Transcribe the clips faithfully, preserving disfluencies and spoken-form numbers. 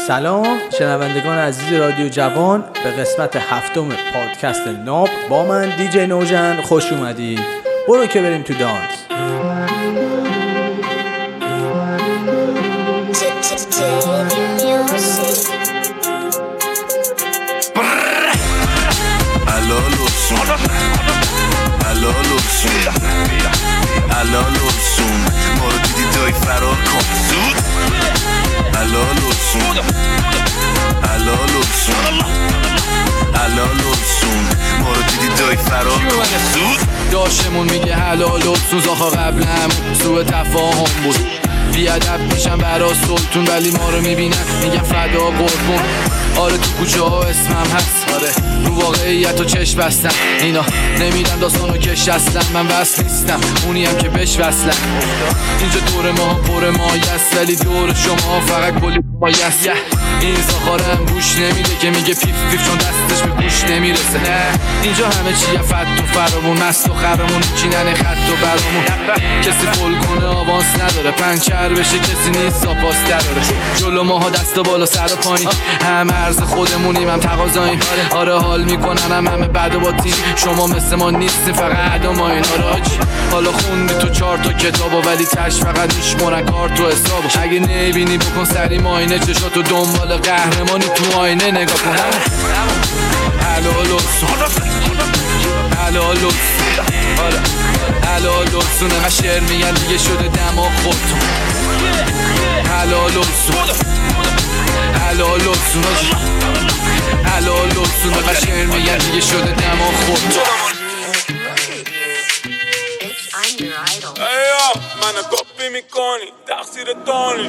سلام شنوندگان عزیز رادیو جوان، به قسمت هفتم پادکست ناب با من دیجی نوجن خوش اومدید. برو که بریم تو دانس. الالوسون ما رو دیدی دای فرار کن زود. الالوسون الالوسون الالوسون ما رو دیدی دای فرار کن زود. داشتمون میگه حلالوسون زاخا قبلم سوء تفاهم بود. بیادب میشم برا سلطون ولی ما رو میبینن میگن فدا قربون. آره تو کوچه ها اسمم هست، آره رو واقعیت و چشم بستم. اینا نمیدن داستانو کش اصلا، من بس نیستم اونی هم که بش وصلم. اینجا دور ما پر مایست ولی دور شما فقط کلی پایست. این زاخارم گوش نمیده که میگه پیف پیف چون دستش به گوش نمیرسه. نه اینجا همه چیه فت و فرامون، مست و خرمون چینن خط و برامون. کسی فول کنه آوانس نداره، پنچر بشه کسی نیست زاپاس دراره. جلو ماها دست بالا سر و پایین، هم عرض خودمونیم هم تقاضاییم. آره حال میکنن هم همه بد و باطین، شما مثل ما نیستی فقط عد و ماین. آره آجی حالا خوندی تو چهار تا کتابو ولی تش فقط میشمونن کارت و حسابو. اگه نبینی بکن سری ماینه، چشاتو دنبال قهرمانی تو آینه نگاه کن. حلالوسون حلالوسون آره حلالوسون من شعر میگن دیگه شده دماغ خودتون. حلالوسون حلالوسون حلالوسون من شعر میگن دیگه شده دماغ خودتون. ایا منو کپی میکنی تقصیر تانی.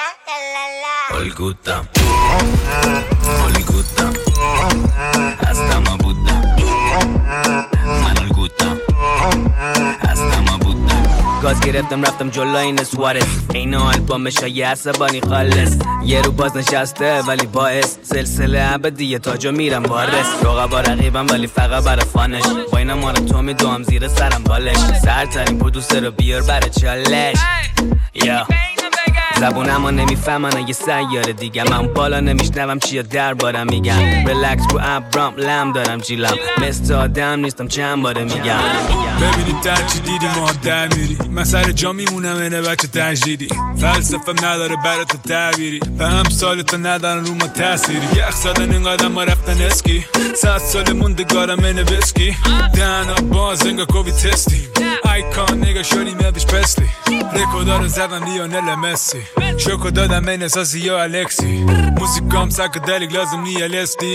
الگوتم الگوتم هستم بودم من الگوتم هستم بودم. گاز گرفتم رفتم جلو این سوارز، این آلبوم شایع عصبانی خالص. یه رو باز نشسته ولی باعث سلسله ابدیه تاجو میرم بارس. رقبا رقیبم ولی فقط برای فانش، با اینا مارم تو میدوام زیر سرم بالش. سرترین پرودوسر رو بیار برای چالش. یا زبونم ها نمیفهمن اگه سیاره دیگه، من بالا نمیشنوم چیه در بارم میگم. ریلکس رو ابرام لم دارم جیلم، مثل آدم نیستم چند باره میگم. ببینید در چی دیدی ما در میری، من سر جا میمونم اینه بچه تجدیدی. فلسفم نداره برای تو تعبیری، به هم سالتو ندارن رو ما تأثیری. یخ زدن این قدم ما رفتن اسکی، صد سال موندگارم اینه وسکی. دهنا باز انگا کووی تستی، آیکان نگا شدی میادش پسلی. رکودا رو زدم لیونل مسی، شوکو دادم این اساسی یا الکسی. موزیکام ساکدلیک لازم نی الستی.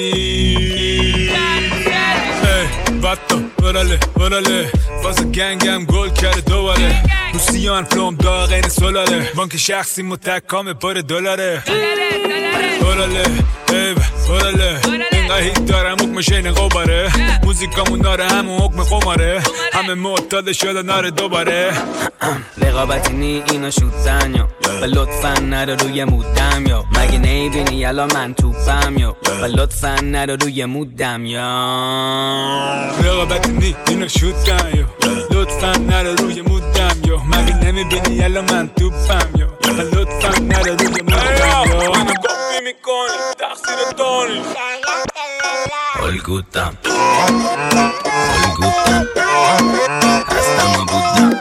ای باتو ورله ورله فاز گنگم گل کرده دوباره. روسیان فلوم داغ این سلاله، بانک شخصی متکام پر دلاره. ورله ای ورله اینقدر هیت دارم حکم شین قباره. موزیکامون داره همون حکم قماره، همه معتاد شده ناره دوباره. رقابتی نی اینا شوتن یا و لطفا نره روی مودم یا مگه نیبینی الان من توپم یا و لطفا نره روی مودم یا. رقابتی نی اینا شوتن یا لطفا نره روی مودم یا مگه نمیبینی الان من توپم یا و لطفا نره روی مودم یا. منو کپی میکنی تقصیر تانی. الگوتم الگوتم هستم بودم.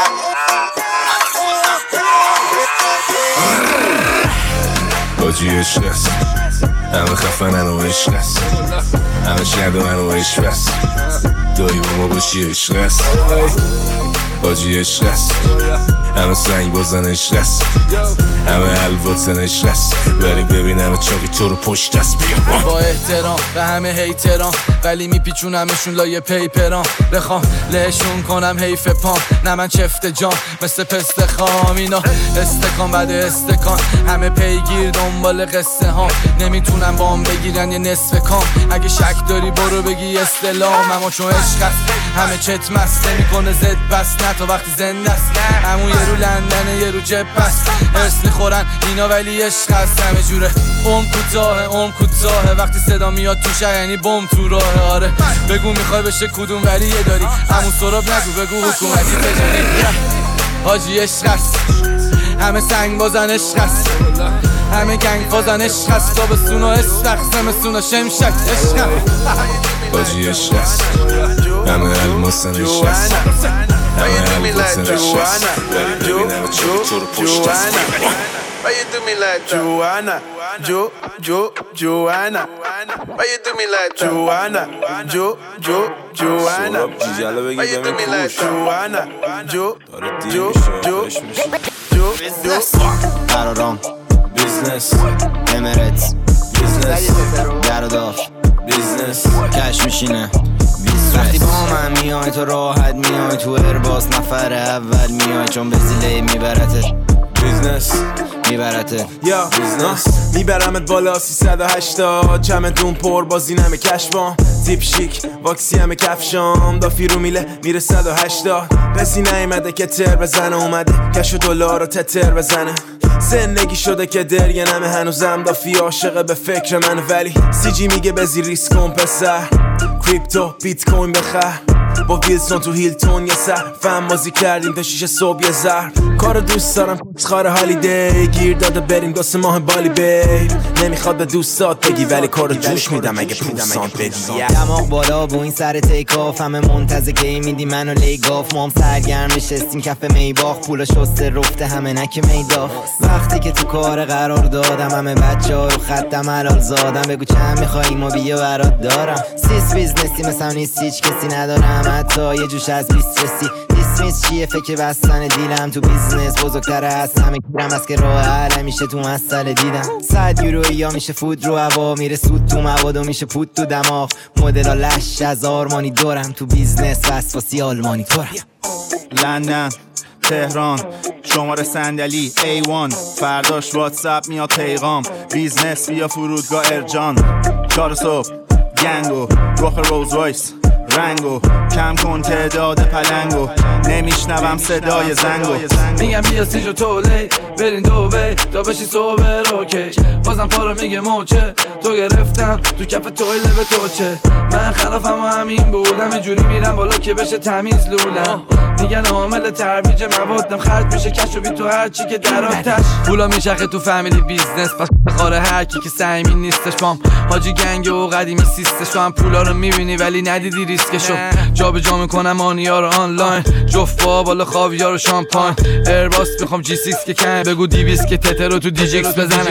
باجی عشق است، همه خفنن و عشق است، همه شدن و عشق است. دایی با ما باشی عشق است، باجی عشق است. همه سنگ بازن عشق است، همه حلواتن عشق است. بریم ببینم چاقی تو رو پشت است. بیا با احترام به همه هیتران ولی میپیچونمشون لایه پیپران. بخوام لهشون کنم حیف پام، نه من چفت جام مثل پست خام. اینا استکان بعد استکان همه پیگیر دنبال قصه ها، نمیتونم بام بگیرن یه نصف کام. اگه شک داری برو بگی استلام، اما چون عشق است همه چت مست نمیکنه زد بس. نه تا وقتی زنده است، همون یه رو لندنه یه رو جب است. هرس میخورن اینا ولی عشق است همه جوره. عمر کوتاهه عمر کوتاهه، وقتی صدا میاد تو شهر یعنی بم تو راه. آره بگو میخوای بشه کدوم ولیه داری، همون سراب نگو بگو حکومتی تجاری. حاجی عشق است همه سنگ بازن عشق است، همه گنگ فازن عشق هست تابستون و استخ زمستون و شمشک عشق حاجی عشق هست همه الماسن عشق هست همه الماسن عشق هست داری ببینم چه تو رو پشت هست Why you do me like Joanna? Jo, Jo, Joanna. Why you do me like Joanna? Jo, Jo, Joanna. Why you do me like Joanna? Jo, Jo, Jo, Jo, Jo. قرارام بیزنس امارات بیزنس درودار بیزنس کش میشینه وقتی با من میای تو راحت میای تو ارباس نفر اول میای چون به زیله میبرته بیزنس میبرته یا بیزنس میبرمت بالا سیصد و هشتاد چمدون پر بازی نمه کشبام تیپ شیک واکسی همه کفشام دافی رو میله میره صد و هشتاد پسی نیمده که تر بزنه اومده کش و دلار رو تتر بزنه زندگی شده که درگه نمه هنوزم دافی عاشقه به فکر من ولی سی جی میگه بزی ریسک کن پسر کریپتو بیت کوین بخر با ویلسون تو هیلتون یه سر فهم بازی کردیم تا شیش صبح یه زهر کارو دوست دارم خار هالیدی گیر داده بریم گاسه ماه بالی بیب نمیخواد به دوستات بگی ولی کارو جوش میدم اگه پوسان بدی دماغ بالا بو این سر تیک آف همه منتظر کی میدی منو لیگاف مام سرگرم نشستیم کف میباخ پولا شسته رفته همه نک میداف وقتی که تو کار قرار دادم همه بچه ها رو خطم حلال زادم بگو چند میخوایی ما بیا برات دارم سیس بیزنسی مثلا نیست هیچ کسی ندارم حتی یه جوش از بیست رسی دیسمیس چیه فکر بستن دیلم تو بیزنس بزرگتر از همه گیرم از که راه حل میشه تو مسئله دیدم صد یورو یا میشه فود رو هوا میره سود تو مواد و میشه پود تو دماغ مدل لش از آرمانی دارم تو بیزنس وسواسی آلمانی تورم لندن تهران شماره صندلی ای وان فرداش واتساپ میاد پیغام بیزنس بیا فرودگاه ارجان چهار صبح گنگو رخ روز رایس رنگو کم کن تعداد پلنگو نمیشنوم صدای زنگو میگم بیا سیجو تولی برین دوبه تا بشی صبح روکش بازم پارو میگه موچه تو گرفتم تو کف تویله به توچه من خلافم و همین بودم اینجوری میرم بالا که بشه تمیز لولم میگن عامل ترویج موادم خرج میشه کش و بی تو هرچی که در آتش پولا میچخه تو فامیلی بیزنس پس خاره هرکی که سعیمی نیستش بام حاجی گنگ و قدیمی سیستش تو هم پولا رو میبینی ولی ندیدی ریسکشو جا به جا میکنم آنیا رو آنلاین جفت با بالا خاویار و شامپاین ایرباس میخوام جی سیکس که کن بگو دیویس که تتر رو تو دیجیکس بزنه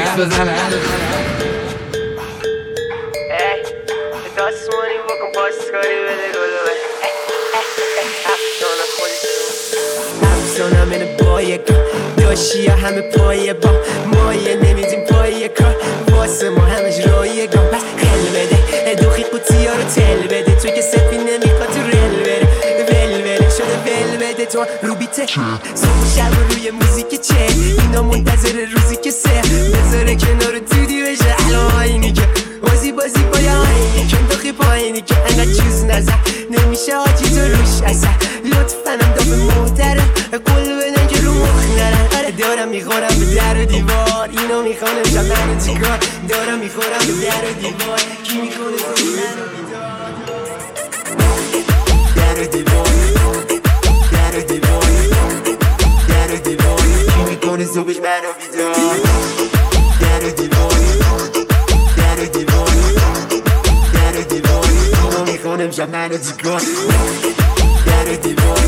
افسانم اینه بایه داشی همه پایه با مایه نمیدیم پایه کار واسه ما همش رایه گام بس خل بده دوخی قوطی ها رو تل بده توی که سفی نمیخواد تو رل بره ول بره شده ول بده تو رو بیته صبح شب روی موزیک چه اینا منتظر روزی که سه بذاره کنار دودی بشه الان آینی که بازی بازی باید آینی که دوخی پایینی که انقدر چیز نزد نمیشه آجی تو روش اصلا لطفنم دافه محترم قول بدن که رو مخ نرم آره دارم میخورم به در و دیوار اینو میخوانم جا منو چیکار دارم میخورم به در و دیوار کی میکنه زوی منو بیدار در و دیوار در و دیوار در و دیوار کی میکنه زوبش منو بیدار در و دیوار در و دیوار در و دیوار اینو میخوانم جا منو چیکار در و دیوار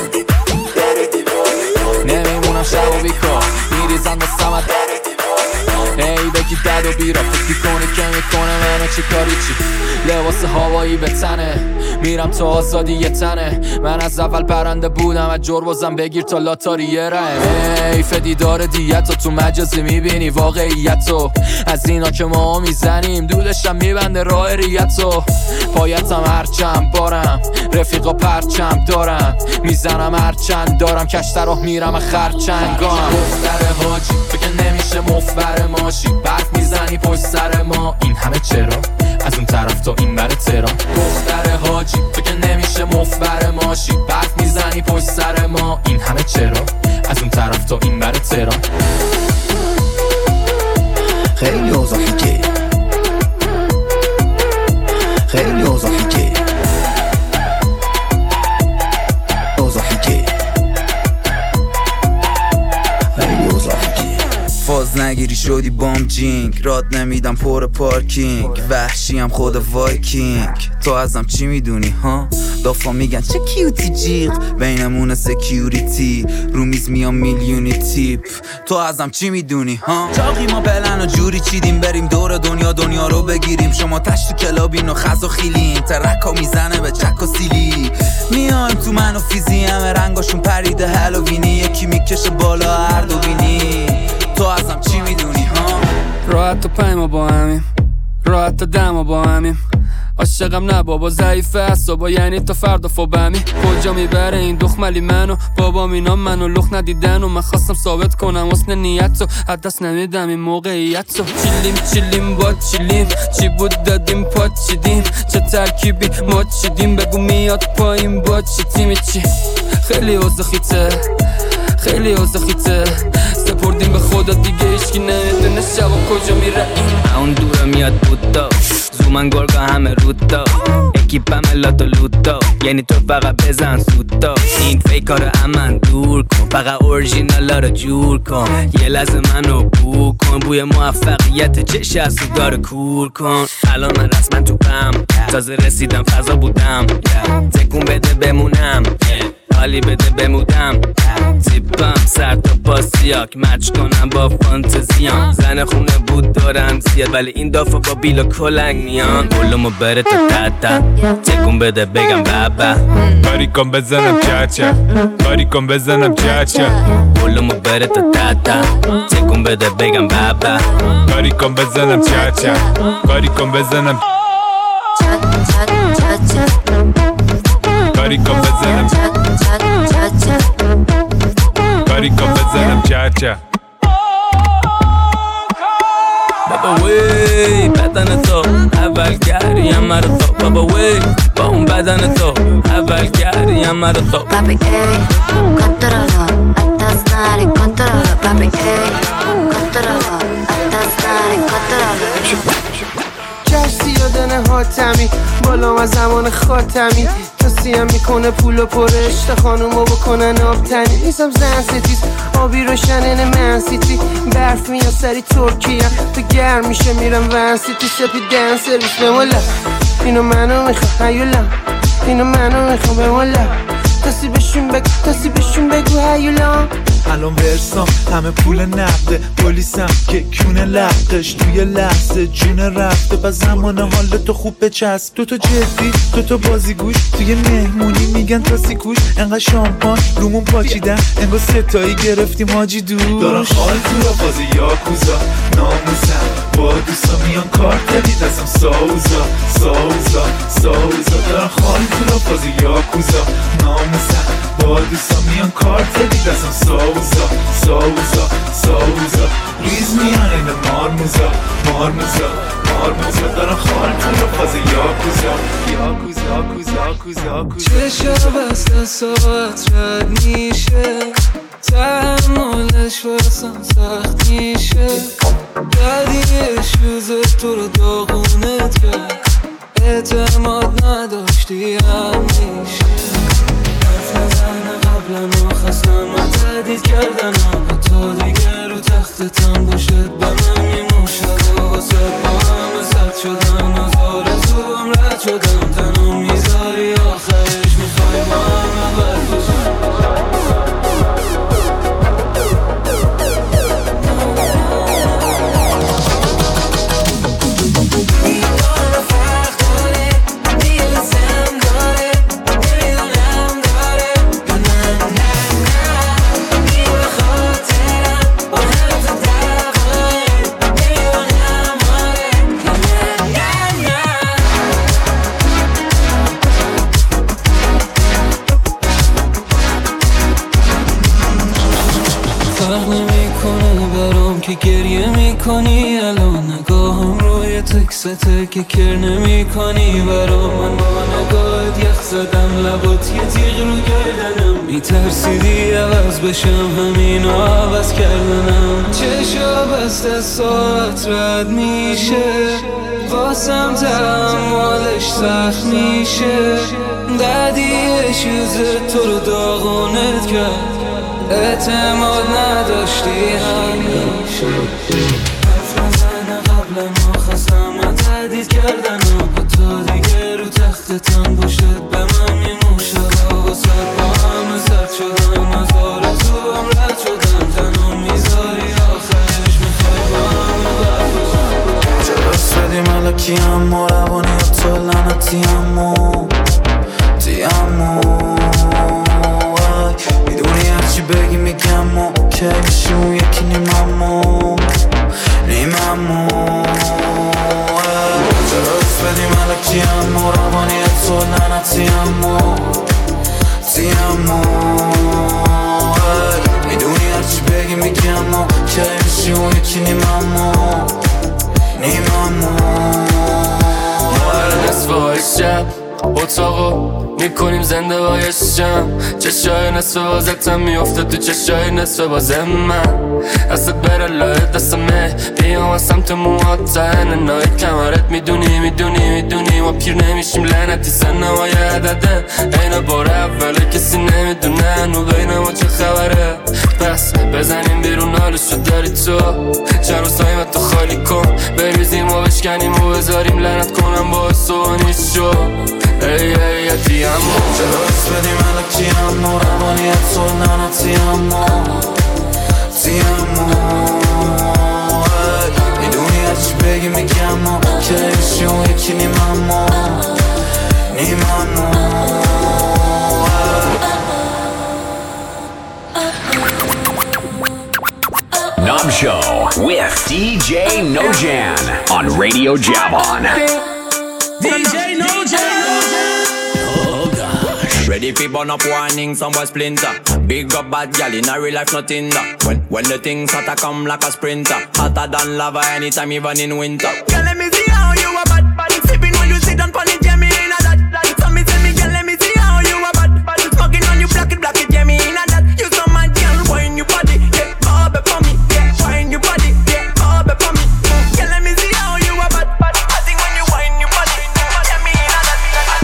نمیمونم شب و بیکار میریزن دستم در ای بگی دد و بیرا فکر کنی که میکنه منو چی کاری چی لباس هوایی به تنه میرم تا آزادی یه تنه من از اول پرنده بودم از جربازم بگیر تا لاتاری یه رم ای فدیدار دیتو تو مجازی میبینی واقعیتو از اینا که ما میزنیم دودشم میبنده راه ریتو پایتم هرچند بارم رفیقا پرچم دارم میزنم هرچند دارم کشتر راه میرم خرچنگام دختر حاجی فکر نمیشه مفبر ماشی برف میزنی پشت سر ما این همه چرا از اون طرف تا این بر تهران دختر حاجی فکر نمیشه مفبر ماشی برف میزنی پشت سر ما این همه چرا از اون طرف تا این بر تهران خیلی اوضاحی که خیلی اوضاحی که اوضاحی که خیلی اوضاحی که فاز ناز نگیری شدی بام جینگ، راد نمیدم پر پارکینگ، وحشیم خود وایکینگ. تو ازم چی میدونی ها؟ دافا میگن چه کیوتی جیغ، بینمون سکیوریتی، رو میز میام میلیونی تیپ. تو ازم چی میدونی ها؟ چاقی ما بلن و جوری چیدیم بریم دور دنیا دنیا رو بگیریم. شما تش تو کلابین و خز و خیلین، ترکا میزنه به چک و سیلی. میایم تو من و فیزی همه رنگاشون پریده هالووینی، یکی میکشه بالا هر دو بینی. تو ازم چی میدونی ها؟ راحت و پیما با همیم، راحت تا دما با همیم. عاشقم نه بابا ضعیفه اصابا، یعنی تا فردا فوبمی. کجا میبره این دخملی منو؟ بابام اینا منو لخ ندیدن و من خواستم ثابت کنم حسن نیت رو از دست نمیدم این موقعیت رو. چیلیم چیلیم با چیلیم، چی بود دادیم پات چیدیم، چه ترکیبی ما چیدیم، بگو میاد پایین با چی تیمی چی. خیلی اوضاع خیته، خیلی اوضاع خیته، سپردیم به خدا دیگه هیچکی نمیدونه شبا کجا میره این. اون دورا میاد بودا، زومن گرگا همه رودا، اکیپم لاتو لوتا، یعنی تو فقط بزن سوتا. این فیکارو امن دور کن، فقط اورژینالا رو جور کن. یه لحظه منو بو کن، بوی موفقیت چش از تو داره کور کن. الان من رسما تو پم، تازه رسیدم فضا بودم، تکون بده بمونم، حالی بده بمودم. تیپم سر تا پاسیاک مچ کنم با فانتزیام. زن خونه بود دارم زیاد ولی این دافا با بیلا کلنگ میان. بلومو بره تا تتا، تکون بده بگم بابا. کاری کن بزنم چچه، کاری کن بزنم چچه. بلومو بره تا تتا، تکون بده بگم بابا. کاری کن بزنم چچه، کاری کن بزنم کاری کن بزنم کاری کن بزنم چچه. بابا وی بدن تو اول گریم مرا تو، بابا وی با اون بدن تو اول گریم مرا تو. Papi ey, controlo, estás nari, controlo. Papi ey, controlo, estás nari, controlo. کشتی یادن حاتمی، بالا از زمان خاتمی. تاسیم میکنه پول و پرش تا خانومو بکنن آبتنی. نیستم زن ستیز آبی روشنن من سیتی، برف میاد سری ترکیه تو گرم میشه میرم ون سیتی. سپی دن سرویس بمولا، اینو منو میخوام هیولا، اینو منو میخوام بمولا. تاسی بشون بگو، تاسی بشون بگو هیولا. الان ورسام همه پول نقده، پلیسم که کونه لقش توی لحظه جون رفته. و زمان حال تو خوب بچسب، تو تو جدی تو تو بازیگوش. توی مهمونی میگن تاسی کوش، انقدر شامپان رومون پاچیدن انگار ستایی گرفتیم حاجی دوش. دارن خال تو را بازی یاکوزا، ناموسم با دوستا میان کارتلی دستم ساوزا ساوزا ساوزا. دارن خال تو را بازی یاکوزا، ناموسم با دوستا میان کارتلی دستم ساوزا ساوزا ساوزا. ریز میان این مارموزا مارموزا مارموزا. دارن خال تو را بازی یاکوزا یاکوزا یاکوزا یاکوزا. چشم بسته ساعت رد میشه، تحملش واسم سخت میشه. بدی شوز تو رو داغونت کرد، اعتماد نداشتی همیشه. حرف نزنه قبلا و خستم من تهدید کردن ها، تا دیگه رو تختتم باشد به من میموشد. و واسه با همه سد شدم، از آرزوام رد شدم. تنو میذاری آخرش میخوای با همه بد باشم. گریه میکنی الان، نگاهم روی تکسته که کر نمیکنی برا من. با نگاهت یخ زدم لبات یه تیغ رو گردنم، میترسیدی عوض بشم همینو عوض کردنم. چشا بسته ساعت رد میشه، واسم تحملش سخت میشه. دردی شوز تو رو داغونت کرد، اعتماد نداشتی همیشه حرف نزنه قبل ما خواستم من تردید کردن و تو دیگه رو تختتان باشد به من میموشد واسد با همه زرد شدم از آرزو هم رد شدم تنها میذاری آخرش میخوای با همه برد جلس بدی ملکی اما روانی تو لعنتی امو تی امو میدونی هرچی بگی میگم و که میشی اون یکی نیممو نیممو جلس بدی ملکی امو روانی تو لعنتی امو تی امو میدونی هرچی بگی میگم و که میشی اون یکی نیممو نیممو نصف آیش شب اتاقو میکنیم زنده بایشم چشای نصف بازتم میافته تو چشای نصف بازم من دستت بره لای دستمه بیام از سمت موهات تهنه نای کمرت میدونی میدونی میدونی ما پیر نمیشیم لعنتی سنمای عدده این بار اوله کسی نمیدونه نو بین ما چه خبره پس بزنیم بیرون حالشو داری تو چند روز تایم تو خالی کن بریزیم و بشکنیم و بذاریم لعنت کنم با سوانیش شو ای ای یتی امو جلس بدی ملکی امو روانی تو لعنتی امو تی امو میدونی هرچی بگی میگم و که میشی اون یکی نیممو نیممو Knob Show with D J Nojan on Radio Javon. D J Nojan. Oh gosh. Ready for burn up warning, some boy splinter. Big up bad gal in a real life, nothing that. When when the things hotter come like a sprinter, hotter than lava anytime, even in winter. Girl, let me see how you a bad bad. Sipping when you sit down pon it, yeah me in a that that. So me say me, girl, let me see how you a bad bad. Smoking on you, black it, black it, yeah me in a that. You so mad, girl, wine your body, yeah, bob it for me, yeah, wine your body, yeah, bob it for me. Girl, let me see how you a bad bad. I think when you wine your body, yeah me in a that that.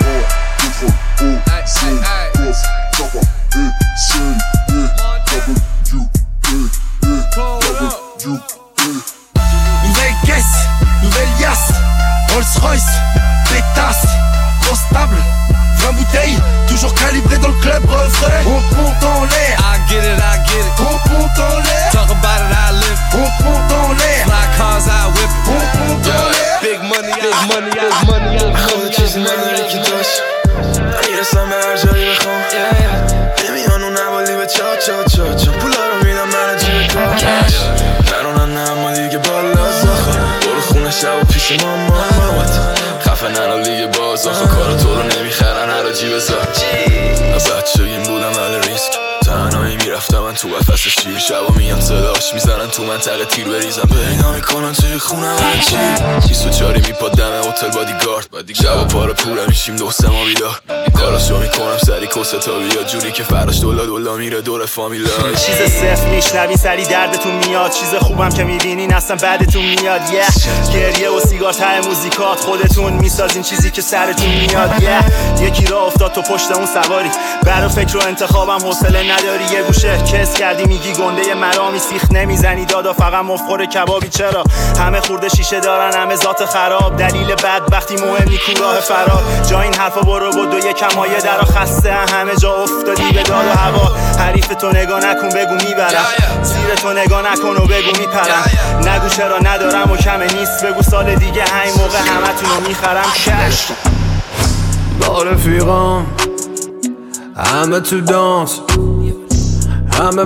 Nouvelle caisse, nouvelle yasse, Rolls Royce, pétasse, grosse table, vingt bouteilles, toujours calibré dans le club, refrain. On monte en l'air, I get it, I get it. On monte en l'air, talk about it, I live. On monte en l'air, fly cars, I whip it. On monte en l'air, big money, big money, big money. خود چیزی نداری که داشت میرسم به هر جایی بخوام نمیان اون نوالی به چا چا چا چا پولا رو میدم من جیب کاش نرونن نه اما دیگه بالا زاخه برو خونه شب و پیش ماما مامات خفه ننو لیگ باز آخه کار تو رو نمیخرن هر جیب زا بچگیم بودم اهل ریسک تنهایی میرفتم من تو قفس شیر شبا میان صداش میزنن تو منطقه تیر بریزم پیدا میکنن توی خونه من چی بیست و چاری میپاد دم هتل بادیگارد شبا پارا پوره میشیم دوست ما بیدار کاراشو میکنم سری کسه تا بیا جوری که فراش دولا دولا میره دور فامیلا چیز صفر میشنوی سری دردتون میاد چیز خوبم که میبینین اصلا بعدتون میاد yeah. گریه و سیگار ته موزیکات خودتون میسازین چیزی که سرتون میاد yeah. یکی را افتاد تو پشت اون سواری برا فکر و انتخابم حوصله نداری یه گوشه کس کردی میگی گنده مرامی سیخ نمیزنی دادا فقط مفخور کبابی چرا همه خورده شیشه دارن همه ذات خراب دلیل بد وقتی مهم نی راه فرار جا این حرفا برو بود و یک کمایه درا خسته همه جا افتادی به داد و هوا حریف تو نگاه نکن بگو میبرم زیر تو نگاه نکن و بگو میپرم نگو چرا ندارم و کمه نیست بگو سال دیگه همین موقع همتونو میخرم کش با رفیقام همه تو دانس همه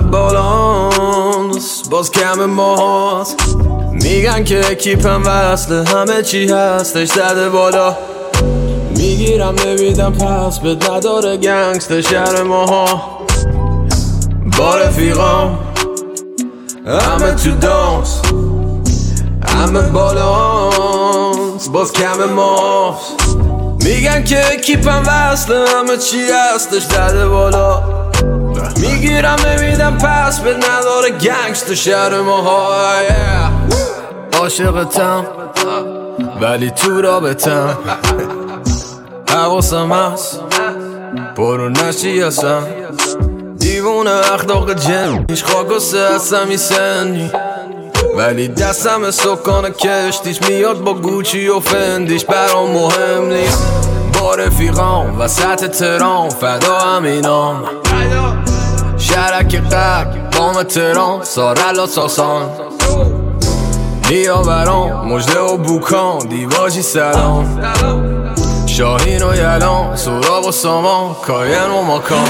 بالانس باز کم ماهاست میگن که اکیپم وصله همه چی هستش زده بالا میگیرم نمیدم پس بد نداره گنگست شهر ماها با رفیقام همه تو دانس همه بالانس باز کم ماهاست میگن که اکیپم وصله همه چی هستش زده بالا میگیرم نمیدم پس به نداره گنگست شهر ماها عاشقتم ولی تو رابطم حواسم هست برو نشی هستم دیوونه اخلاق جن هیچ خاک و سه هستم سنی ولی دستم سکان کشتیش میاد با گوچی و فندیش برام مهم نیست با رفیقام وسط ترام فدا همینام شرک قرب بام ترام سارل و ساسان نیاوران مجده و بوکان دیواجی سلام شاهین و یلان سوراب و سامان کاین و ماکان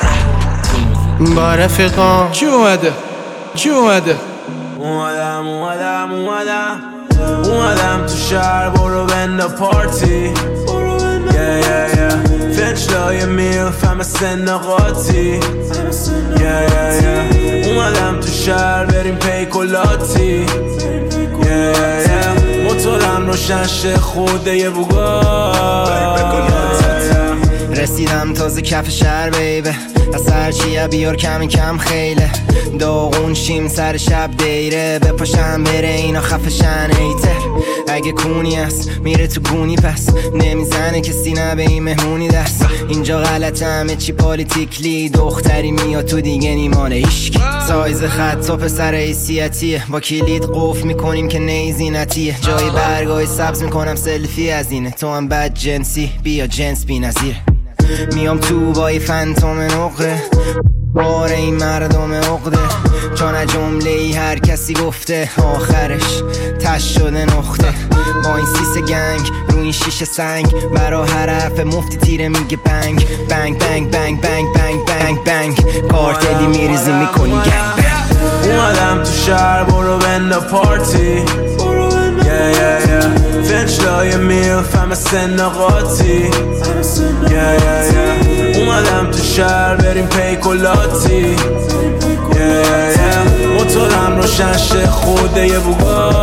با رفیقان چی اومده؟ چی اومده؟ اومدم اومدم اومدم اومدم تو شهر برو بنده پارتی yeah, yeah, yeah. فنچلای میلف همه سن قاطی yeah, yeah, yeah. اومدم تو شهر بریم پیکولاتی yeah, yeah, yeah. موتورم روشن شه خوده یه بوگا رسیدم تازه کف شهر بیبه از هرچیه بیار کم کم خیله داغون شیم سر شب دیره بپاشم بره اینا خفشن ایتر اگه کونی هست میره تو گونی پس نمیزنه کسی نه به این مهمونی دست اینجا غلطه همه چی پالیتیکلی دختری میاد تو دیگه نیمانه ایشکی سایز خط و پسر حیثیتیه با کلید قفل میکنیم که نیزینتیه جای برگای سبز میکنم سلفی از اینه تو هم بد جنسی بیا جنس بی نظیر میام تو بای فنتوم نقره بار این مردم عقده چون جمله ای هر کسی گفته آخرش تش شده نقطه با این سیس گنگ رو این شیشه سنگ برا هر حرف مفتی تیره میگه بنگ بنگ بنگ بنگ بنگ بنگ بنگ بنگ کارتلی میریزی میکنی گنگ بنگ اومدم تو شهر برو بنده پارتی yeah, yeah, yeah. فنچلای میلف همه سن قاطی yeah, yeah, yeah. اومدم تو شهر بریم پیکولاتی yeah, yeah, yeah. موتورم روشن شه خوده یه بوگا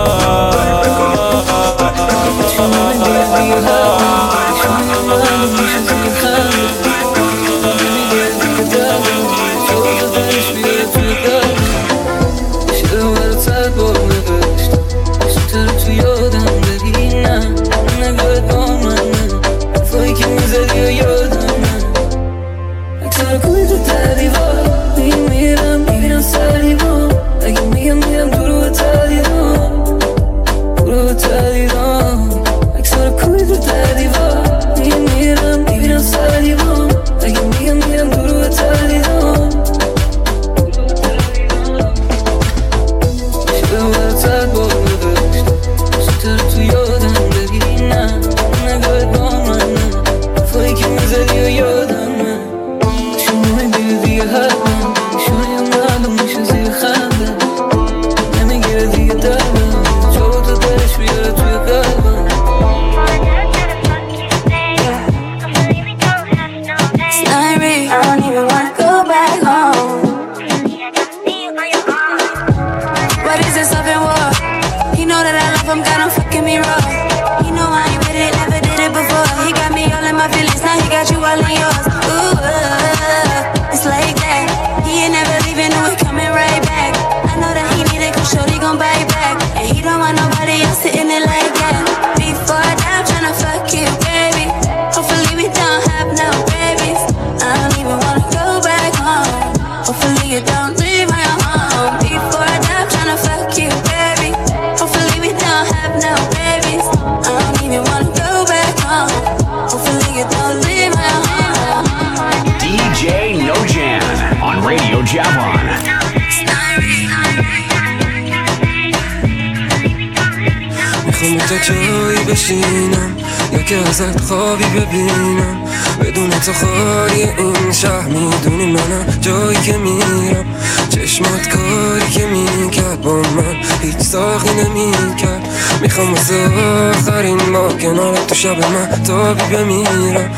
بشینم یا که ازت خوابی ببینم بدون تو خالی این شهر میدونی منم جایی که میرم چشمات کاری که میکرد با من هیچ ساخی نمیکرد میخوام واسه آخرین با کنارت تو شب من تابی بمیرم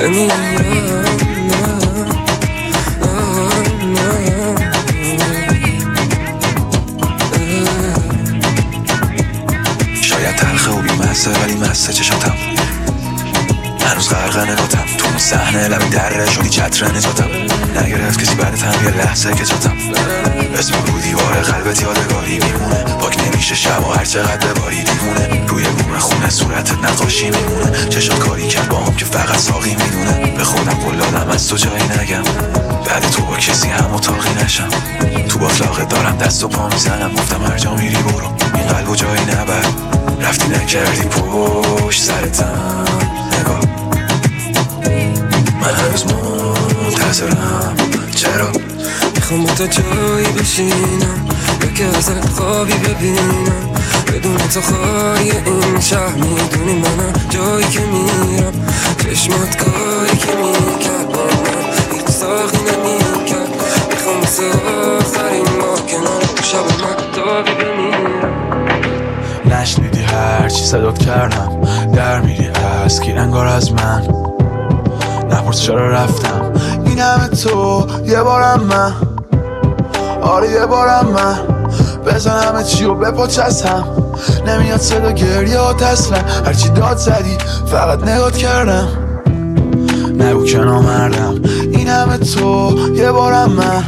بمیرم ولی مسته چشاتم هنوز غرق نگاتم تو اون صحنه لبی دره شدی چتر نجاتم نگرفت کسی بعدت هم یه لحظه که جاتم اسم رو دیوار قلبت یادگاری میمونه پاک نمیشه باشه شب و هر چقدر بباری دیوونه روی بوم خونه صورتت نقاشی میمونه چشات کاری کرد با هم که فقط ساقی میدونه به خودم قلادم از تو جایی نگم بعد تو با کسی هم اتاقی نشم تو باطلاقه دارم دست و پا میزنم گفتم هر جا میری برو این قلب و جایی نبر رفتی نکردی پشت سرتم نگاه من هنوز منتظرم چرا میخوام با تا جایی بشینم یا که ازت خوابی ببینم بدون تو خواهی این شهر میدونی منم جایی که میرم چشمات کاری که میکرد با من هیچ ساقی نمیکرد میخوام مثل آخرین ما کنار شب من تابی بمیرم نشنیدی هرچی صدات کردم در میری از کی انگار از من نپرس چرا رفتم این همه تو یه بارم من آره یه بارم من بزن همه چی و بپاچ از هم نمیاد صدا گریه ها اصلا هرچی داد زدی فقط نگات کردم نگو که نامردم این همه تو یه بارم من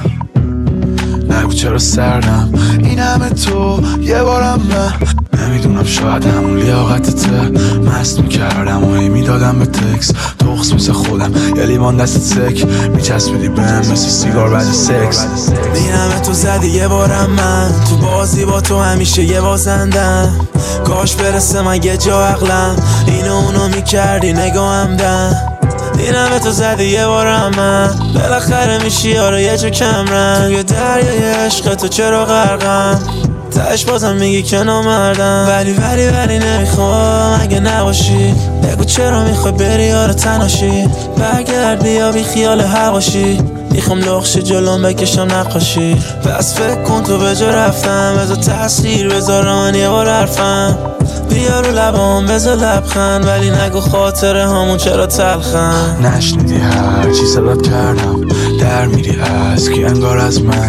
نگو چرا سردم این همه تو یه بارم من نمیدونم شاید همون لیاقتته مست میکردم و هی میدادم به تکس تخص مثل خودم یه لیوان دست سک میچسبیدی بهم مثل سیگار بعد سکس این همه تو زدی یه بارم من تو بازی با تو همیشه یه بازندم کاش برسه من یه جا عقلم اینو اونو میکردی نگاهم دم این همه تو زدی یه بارم من بالاخره میشی یارو یه جو کم رنگ توی دریای عشق تو چرا غرقم تش بازم میگی که نامردم ولی ولی ولی نمیخوام اگه نباشی بگو چرا میخوای بری یارو تناشی برگرد بیا بی خیال هواشی میخوام لخش جلوم بکشم نقاشی پس فکر کن تو به جا رفتم بذار تاثیر بذار من یه بار حرفم بیا رو لبام بذار لبخند ولی نگو خاطره همون چرا تلخن نشنیدی هرچی صدات کردم در میری از کی انگار از من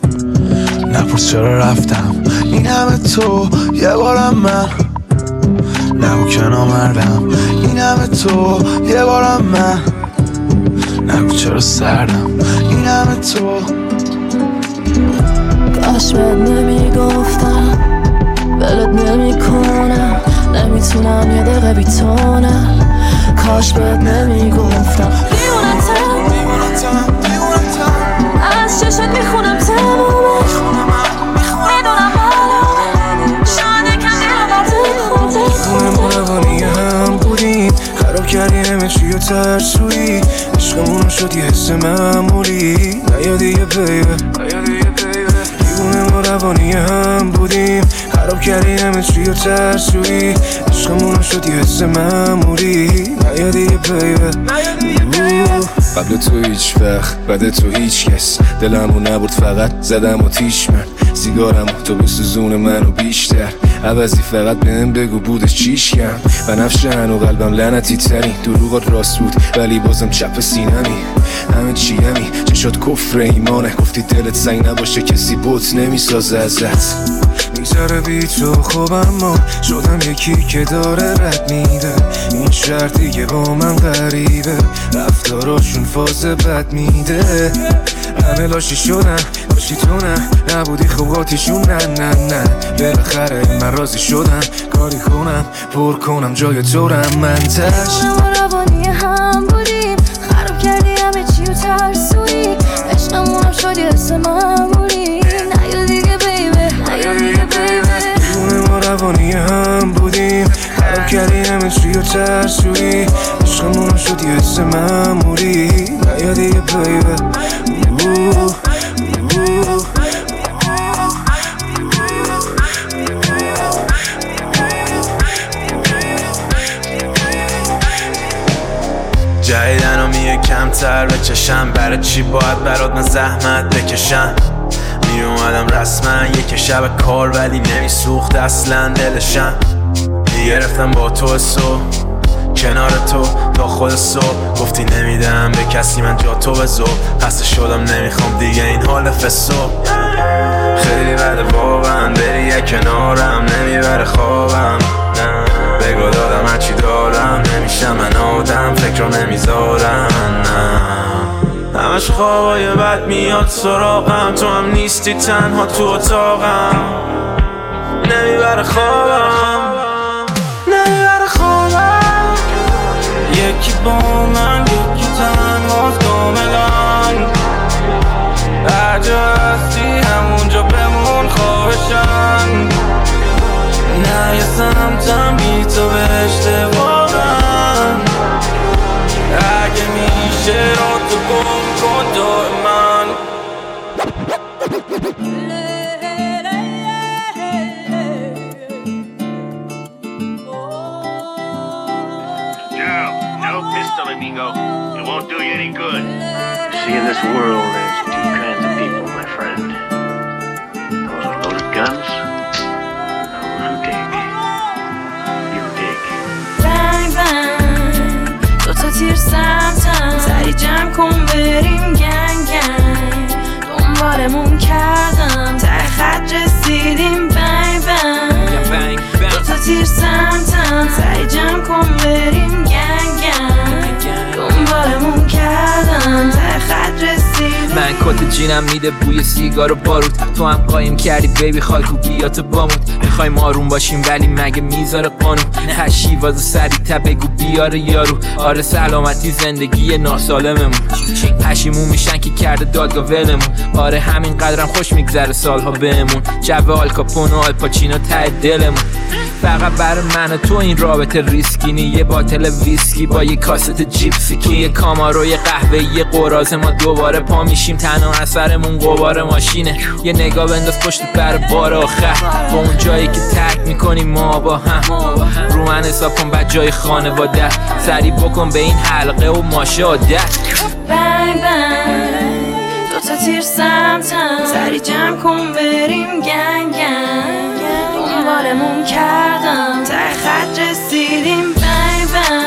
نپرس چرا رفتم این همه تو یه بارم من نگو که نامردم این همه تو یه بارم من نگو چرا سردم این همه تو کاش بهت نمیگفتم ولت نمیکنم نمیتونم یه دقیقه بیتونم کاش بهت نمیگفتم بیونتم از چشت میخونم تمامش میدونم معلومه شاید کم دیرم خونه ما روانی هم بودیم خراب کردی همه چی و ترسویی عشقمون شد یه حس معمولی نیا دیگه بیبه دیوونه ما روانی هم بودیم خراب کردی همه چی و ترسویی عشقمون شد یه حس معمولی نیا دیگه بیبه قبل تو هیچ وقت بعد تو هیچ کس دلمو نبرد فقط زدم و تیش من سیگارم تو بسوزون منو بیشتر عوضی فقط بهم بگو بودش چیش کم و نفش هنو قلبم لعنتی ترین دروغات راست بود ولی بازم چپ سینمی همه چیمی چشات کفر ایمانه گفتی دلت سنگ نباشه کسی بوت نمیسازه ازت میذاره بی تو خوبم ما شدم یکی که داره رد میده این شهر دیگه با من غریبه رفتاراشون فاز بد میده همه لاشی شدن لاشی تو نه نبودی خوباتیشون نه نه نه بالاخره من راضی شدم کاری کنم پر کنم جای تو رم من تش ما روانی هم بودیم خراب کردی همه چی و ترسویی عشقمونم شد یه حس معمولی نیا دیگه بیبه نیا دیگه بیبه دیوونه ما روانی هم بودیم خراب کردی همه چی و ترسویی عشقمونم شد یه حس معمولی نیا دیگه بیبه جدیدن و میه کمتر بچشم برای چی باید برات من زحمت بکشم می اومدم رسما یک شب کار ولی نمیسوخت اصلا دلشم گرفتم با تو صبح کنار تو تا خود صبح گفتی نمیدم به کسی من جا تو به زور خسته شدم نمیخوام دیگه این حال فسو خیلی بده واقعا بری یک کنارم نمیبره خوابم نه بگو دادم هرچی دارم نمیشم من آدم فکر رو نمیذارم نه همش خوابای بد میاد سراغم تو هم نیستی تنها تو اتاقم نمیبره خوابم نمیبره خوابم یکی با من یکی تنهاست کاملا هر جا هستی همونجا بمون خواهشن نه یه سمتم بی تو بهشته واقعا اگه میشه رو تو گم کن دائما Joe, no pistol, amigo. It won't do you any good. See, in this world, there's two kinds of people, my friend. Those with loaded guns, and those who dig. You dig. Bang bang دو تا تیر سمتم سری جمع کن بریم گنگ گنگ دنبالمون کردم ته خط رسیدیم بنگ بنگ دو تا تیر سمتم سری جمع کن بریم گنگ گنگ دنبالمون کردم ته خط رسیدیم من کت جینم میده بوی سیگار و بارود تو هم قایم کردی بیبی خالکو بیا تو بامون میخوایم آروم باشیم ولی مگه میذاره قانون هشی واسه سری تا بگو بیاره یارو آره سلامتی زندگی ناسالممون پشیمون میشن که کرده دادگاه ولمون آره همین قدرم خوش میگذره سالها بهمون جو آلکاپون و آلپاچینو ته دلمون فقط برای من و تو این رابطه ریسکی نی یه باتل ویسکی با یه کاست جیپسی که یه کامارو یه قهوه یه قراز ما دوباره پا میشیم تنها اثرمون قبار ماشینه یه نگاه بنداز پشت پر بار آخر با اون جایی که ترک میکنیم ما با هم رو من حساب کن بعد جای خانواده سری بکن به این حلقه و ماشه عادت بنگ بنگ دو تا تیر سمتم سری جمع کن بریم گنگ گنگ دنبالمون کردم ته خط رسیدیم بنگ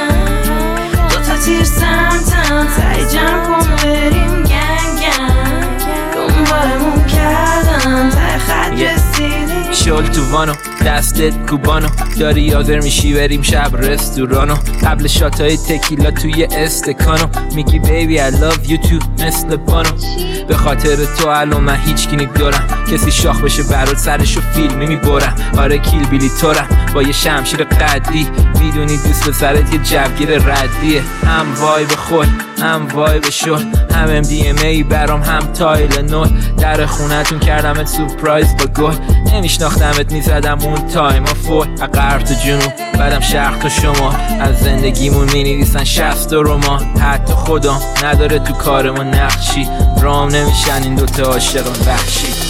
بنگ دو تا تیر سمتم سری جمع کن بریم گنگ گنگ دنبالمون کردم ته خط رسیدیم شل تو وانو دستت کوبانو داری یادر میشی بریم شب رستورانو قبل شاتای تکیلا توی استکانو میگی بیبی I love you too مثل بانو به خاطر تو الان من هیچ کی ندارم کسی شاخ بشه برات سرشو فیلمی میبرم آره کیل بیلی تورم با یه شمشیر قدی میدونی دوست سرت یه جوگیر ردیه هم وای به خود هم وای به شل هم ام دی ام ای برام هم تایل نول در خونتون کردمت سورپرایز با گل نمیشناختمت میزدم اون تایم فول غرب تو جنوب بعدم شرق تو شما از زندگیمون مینویسن شصت رمان حتی خدا نداره تو کار ما نقشی رام نمیشن این دوتا عاشقان وحشی